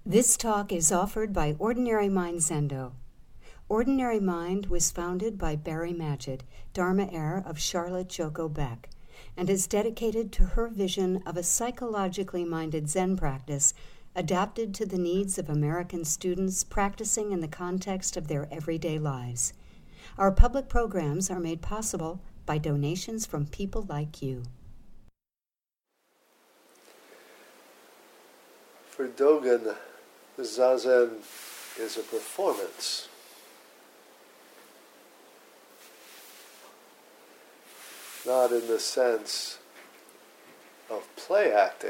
This talk is offered by Ordinary Mind Zendo. Ordinary Mind was founded by Barry Magid, Dharma heir of Charlotte Joko Beck, and is dedicated to her vision of a psychologically minded Zen practice adapted to the needs of American students practicing in the context of their everyday lives. Our public programs are made possible by donations from people like you. For Dogen, Zazen is a performance. Not in the sense of play acting,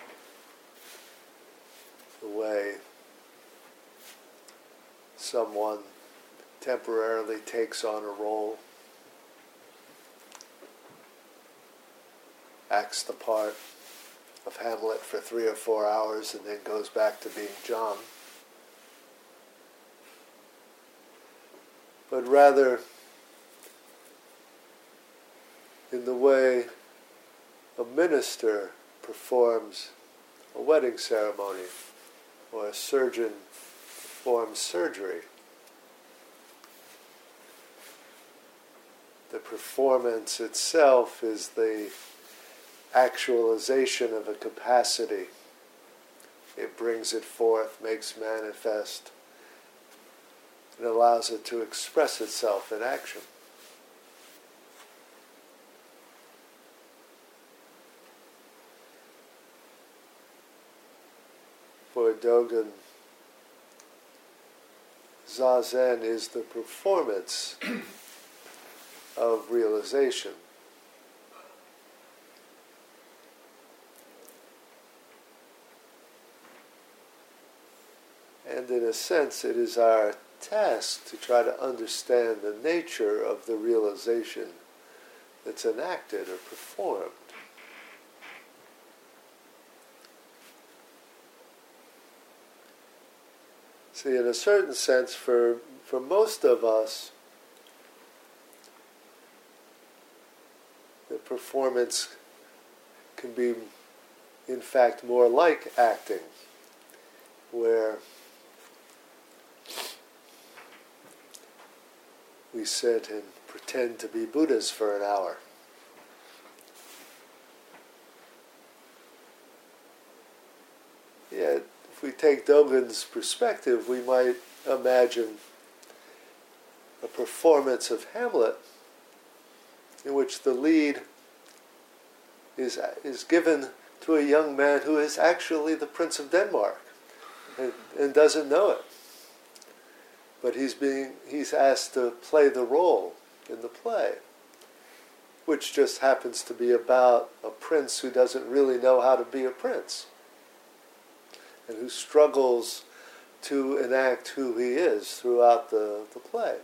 the way someone temporarily takes on a role, acts the part of Hamlet for 3 or 4 hours and then goes back to being John. But rather in the way a minister performs a wedding ceremony or a surgeon performs surgery. The performance itself is the actualization of a capacity. It brings it forth, makes manifest, and allows it to express itself in action. For Dogen, Zazen is the performance of realization. And in a sense, it is our task to try to understand the nature of the realization that's enacted or performed. See, in a certain sense, for most of us, the performance can be, in fact, more like acting, where we sit and pretend to be Buddhas for an hour. Yet, if we take Dogen's perspective, we might imagine a performance of Hamlet in which the lead is given to a young man who is actually the Prince of Denmark and doesn't know it. But he's asked to play the role in the play, which just happens to be about a prince who doesn't really know how to be a prince and who struggles to enact who he is throughout the play.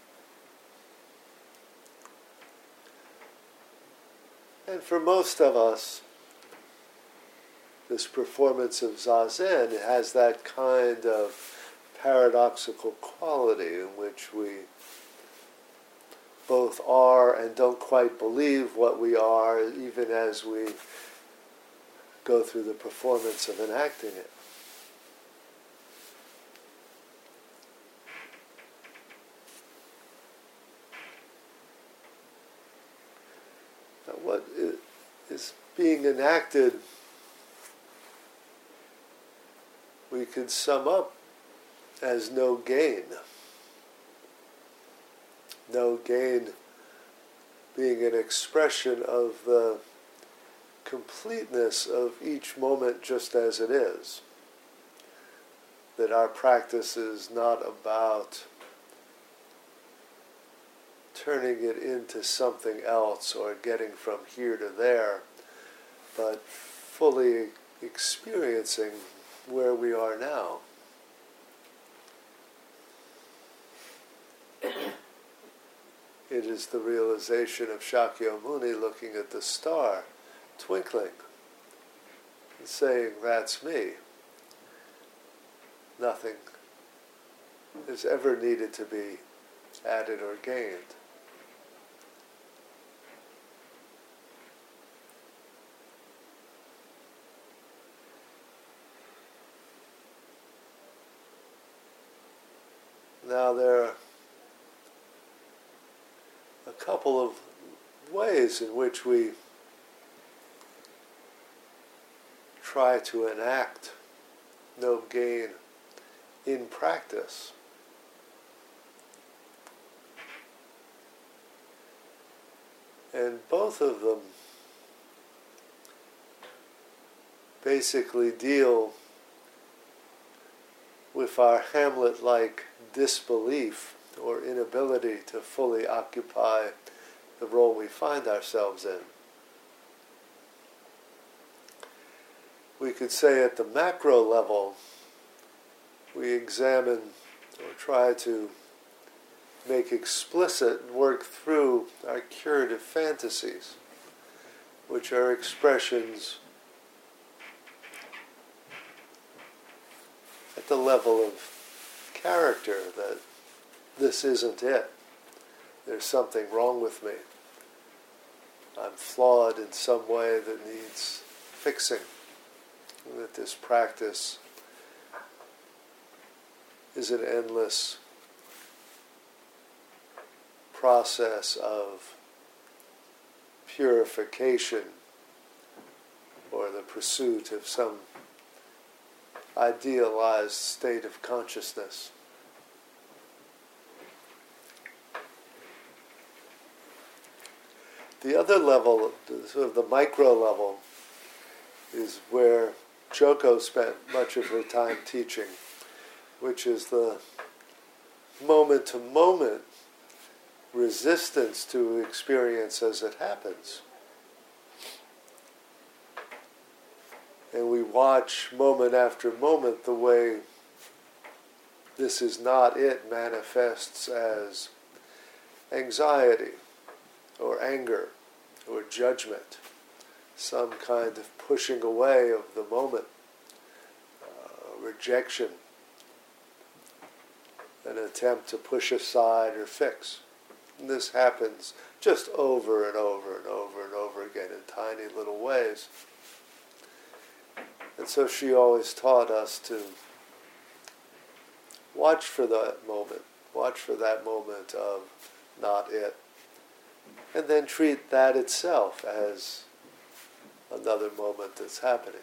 And for most of us, this performance of Zazen has that kind of paradoxical quality in which we both are and don't quite believe what we are, even as we go through the performance of enacting it. Now, what is being enacted, we could sum up as no gain. No gain being an expression of the completeness of each moment just as it is. That our practice is not about turning it into something else or getting from here to there, but fully experiencing where we are now. It is the realization of Shakyamuni looking at the star, twinkling, and saying, "That's me." Nothing is ever needed to be added or gained. Now there are a couple of ways in which we try to enact no gain in practice. And both of them basically deal with our Hamlet-like disbelief or inability to fully occupy the role we find ourselves in. We could say at the macro level, we examine or try to make explicit and work through our curative fantasies, which are expressions at the level of character that this isn't it. There's something wrong with me. I'm flawed in some way that needs fixing. And that this practice is an endless process of purification or the pursuit of some idealized state of consciousness. The other level, sort of the micro level, is where Joko spent much of her time teaching, which is the moment-to-moment resistance to experience as it happens. And we watch moment after moment the way this is not it manifests as anxiety or anger or judgment, some kind of pushing away of the moment, rejection, an attempt to push aside or fix. And this happens just over and over and over and over again in tiny little ways. And so she always taught us to watch for that moment of not it, and then treat that itself as another moment that's happening.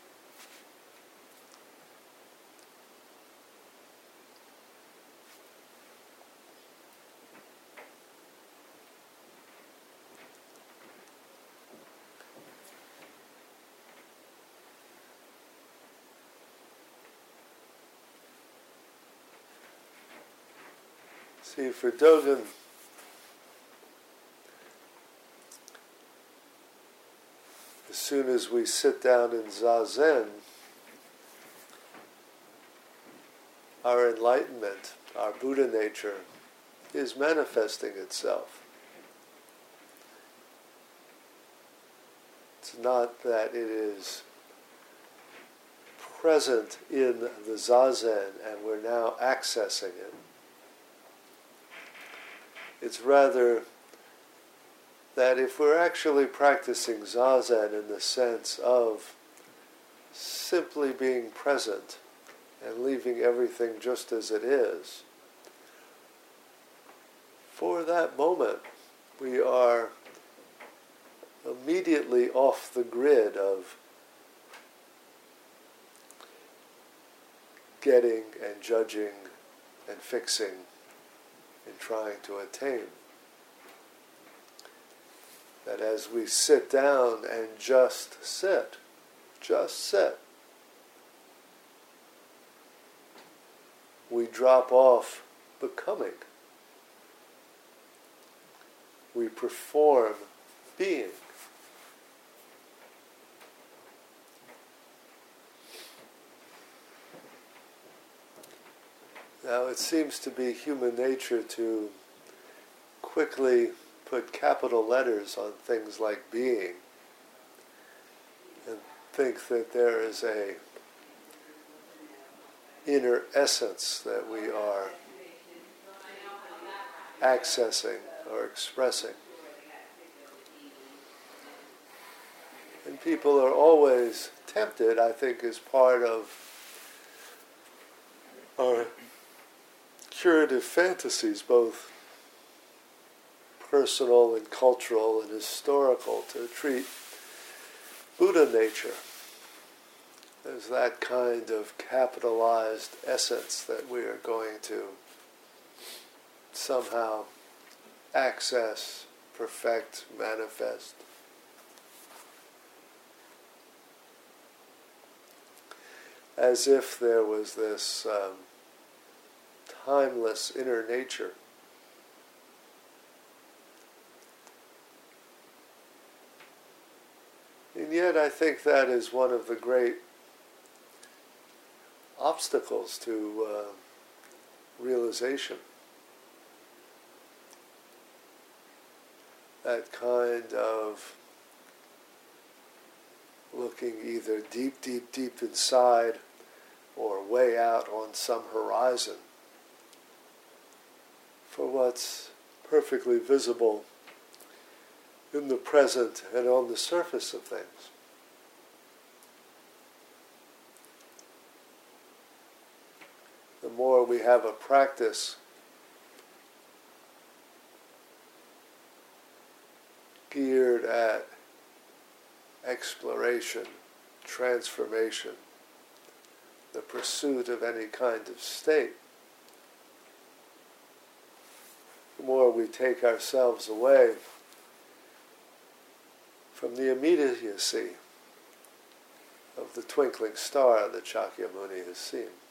See, for Dogen, as soon as we sit down in Zazen, our enlightenment, our Buddha nature, is manifesting itself. It's not that it is present in the Zazen and we're now accessing it. It's rather that if we're actually practicing Zazen in the sense of simply being present and leaving everything just as it is, for that moment we are immediately off the grid of getting and judging and fixing and trying to attain. That as we sit down and just sit, we drop off becoming. We perform being. Now it seems to be human nature to quickly put capital letters on things like being and think that there is a inner essence that we are accessing or expressing. And people are always tempted, I think, as part of our curative fantasies, both personal and cultural and historical, to treat Buddha nature as that kind of capitalized essence that we are going to somehow access, perfect, manifest. As if there was this timeless inner nature. And yet I think that is one of the great obstacles to realization. That kind of looking either deep, deep, deep inside or way out on some horizon for what's perfectly visible in the present and on the surface of things. The more we have a practice geared at exploration, transformation, the pursuit of any kind of state, the more we take ourselves away from the immediacy of the twinkling star that Shakyamuni has seen.